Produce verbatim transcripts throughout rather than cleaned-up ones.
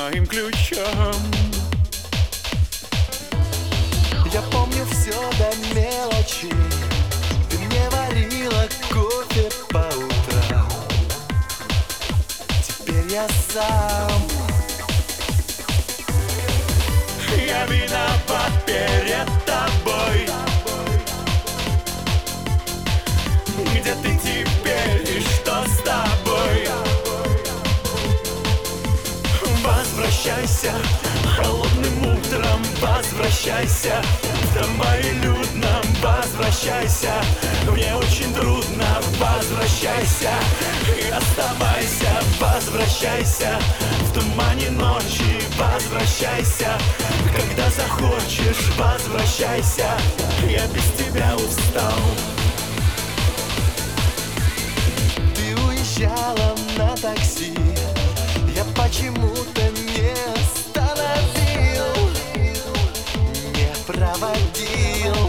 моим ключом. Я помню все до мелочи. Ты мне варила кофе по утрам. Теперь я сам. Я виноват перед тобой. Где ты теперь и что с тобой? Возвращайся холодным утром, возвращайся в трамвае людном, возвращайся. Мне очень трудно, возвращайся и оставайся, возвращайся в тумане ночи, возвращайся, когда захочешь, возвращайся. Я без тебя устал. Ты уезжала на такси, я почему-то не остановил, не проводил.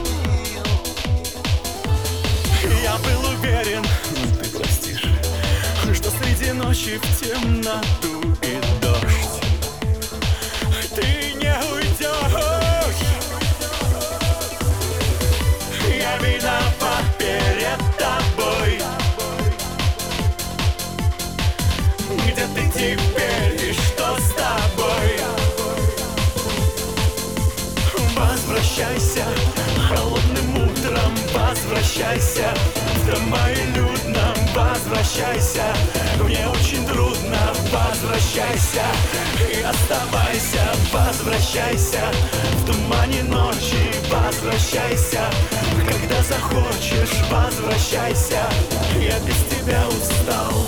Я был уверен, ты простишь, что среди ночи в темноту и дождь ты не уйдешь. Я виноват перед тобой. Где ты теперь и что с тобой? Возвращайся холодным утром, возвращайся в трамвае людном, возвращайся. Мне очень трудно, возвращайся и оставайся, возвращайся в тумане ночи, возвращайся, когда захочешь, возвращайся. Я без тебя устал.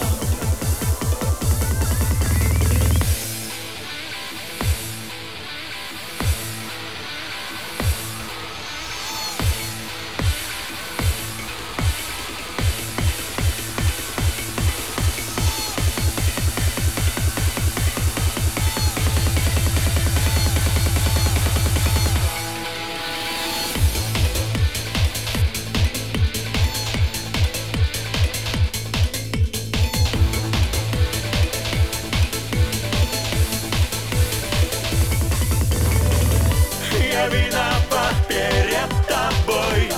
Я виноват перед тобой.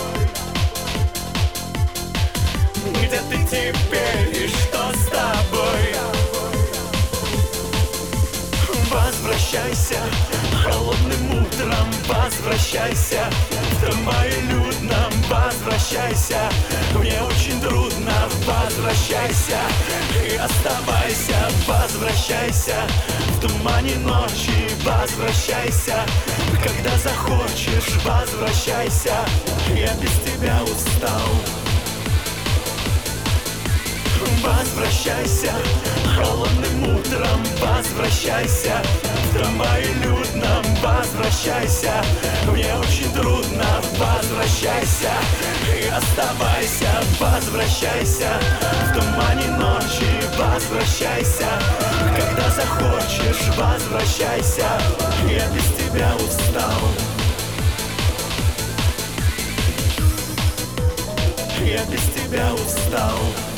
Где ты теперь и что с тобой? Возвращайся холодным утром, возвращайся в трамвае людном, возвращайся. Мне очень трудно, возвращайся и оставайся, возвращайся в тумане ночи, возвращайся, когда захочешь, возвращайся. Я без тебя устал. Возвращайся холодным утром, возвращайся в трамвае людном, возвращайся. Мне очень трудно, возвращайся и оставайся, возвращайся в тумане ночи, возвращайся, когда захочешь, возвращайся. Я без тебя устал. Я без тебя устал.